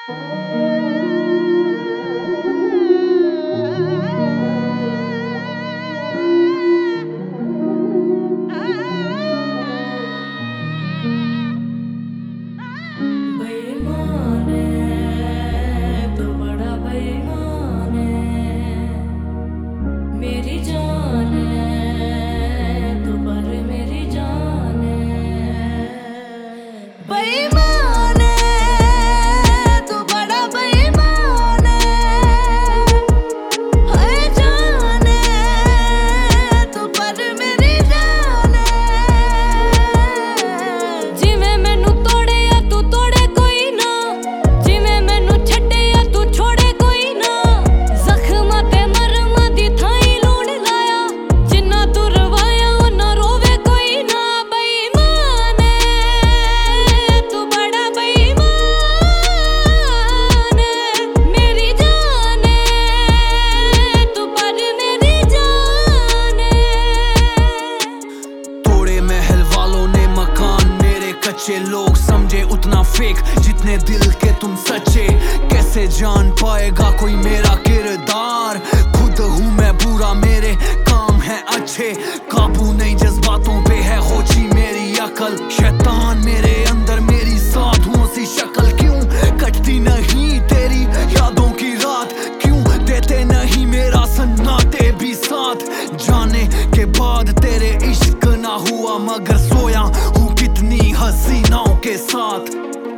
बेईमान है तो बड़ा बेईमान है, मेरी जान है तो पर मेरी जान है। बेईमान है तो बड़ा बेईमान है जान है तो पर मेरी जान है। जिवें मैनू तोड़े या तू तोड़े कोई ना, जिवें मैनू छड्डे या तू छोड़े कोई ना, जख्मां ते मरमां दी थाई लूण लाया, जिन्ना तू रवाया उन्ना रोवे कोई ना। बेईमान है तू बड़ा बेईमान है, मेरी जान है तू पर मेरी जान है। तोड़े महल वालों ने मकान, मेरे कच्चे लोग समझे उतना फेक जितने दिल के तुम सच्चे। कैसे जान पाएगा कोई मेरा किरदार, खुद हूँ मैं बुरा मेरे काम है अच्छे। काबू नहीं जज्बातों पे है होची मेरी अकल, शैतान मेरे अंदर मेरी साधुओं सी शक्ल। क्यों कटती नहीं तेरी यादों की रात, क्यों देते नहीं मेरा सन्नाटे भी साथ। जाने के बाद तेरे इश्क ना हुआ मगर सोया हूँ कितनी हसीनाओं के साथ।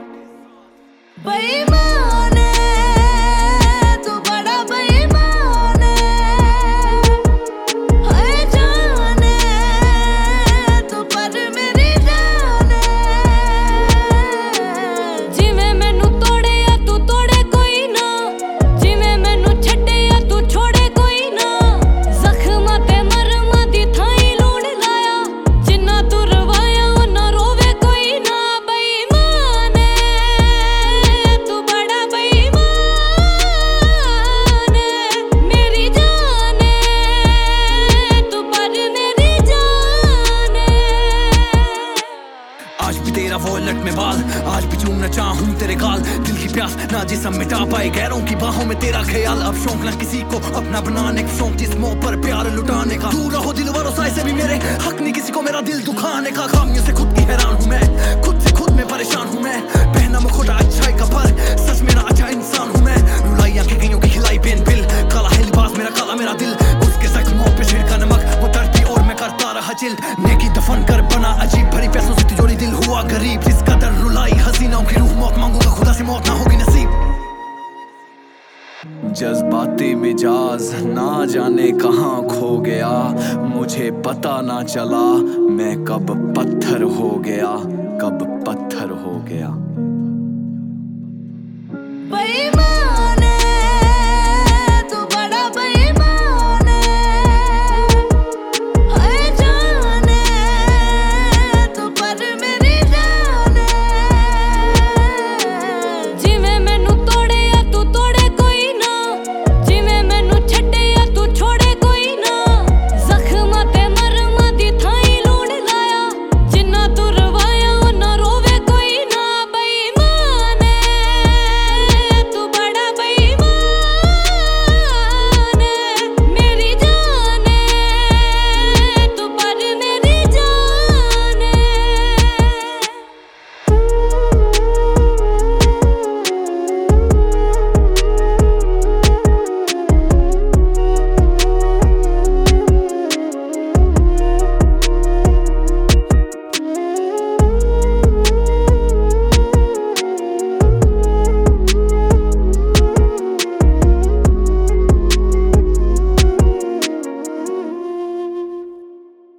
बेईमान है तू बड़ा बेईमान है जान है तू पर मेरी जान है। जिवें मैनू तोड़े या तू तोड़े कोई ना, जिवें मैनू छड्डे या तू छोड़े कोई ना, जख्मां ते मरमां दी थाई लूण लाया, जिन्ना तू रवाया उन्ना रोवे कोई ना। बेईमान है तू बड़ा बेईमान है, मेरी जान है तू पर मेरी जान है। आज भी तेरा वॉलेट में बाल, आज भी चूमना चाहूं तेरे गाल। दिल की प्यास ना जिसम मिटा पाए, गैरों की बाहों में तेरा ख्याल। अब शौक ना किसी को अपना बनाने का, शौक जिस मोह पर प्यार लुटाने का। दूर रहो दिल वालों साए से भी मेरे, हक नहीं किसी को मेरा दिल दुखाने का। खामियों से खुद की हैरान हूं मैं, खुद से खुद में परेशान हूं मैं। पहना मुखौटा अच्छाई का पर सच मेरा अच्छा इंसान हूं मैं। रुलाई आंखें कईयों की खिलाई पेन बिल, काला है लिबास मेरा काला मेरा दिल। उसके जख्मों पे छिड़का नमक, वो धरती और मैं करता रहा चिल। नेकी दफन कर बना अजीब, भरी पैसों से तिजोरी दिल हुआ गरीब। इस कदर रुलाई हसीनाओं की रूह, मौत मांगूंगा खुदा से मौत ना होगी नसीब। जज्बाती मिजाज ना जाने कहाँ खो गया, मुझे पता ना चला मैं कब पत्थर हो गया, कब पत्थर हो गया।